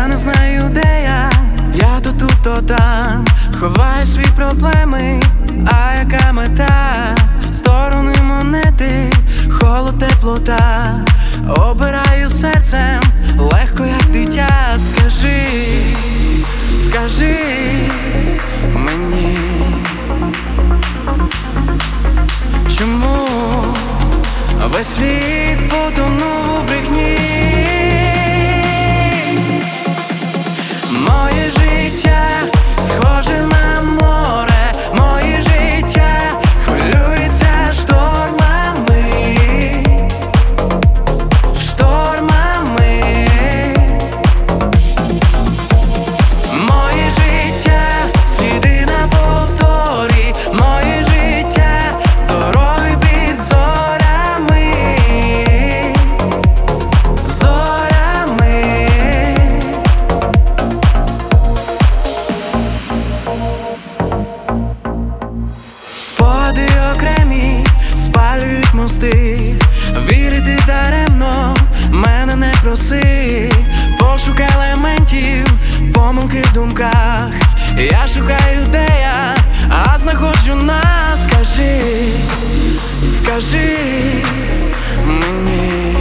не знаю, де я то тут, то там. Ховаю свої проблеми, а яка мета? Сторони монети, холод, теплота. Обираю серцем, легко як дитя. Скажи, скажи мені, чому весь світ потонув у брехні? Моє життя схоже на море, моє життя хвилюється штормами, штормами. Моє життя сліди на повторі, моє життя дороги під зорями, зорями. Спогади окремі спалюють мости, вірити даремно, мене не проси. Пошук елементів, помилки в думках. Я шукаю, де я, а знаходжу нас. Скажи, скажи мені,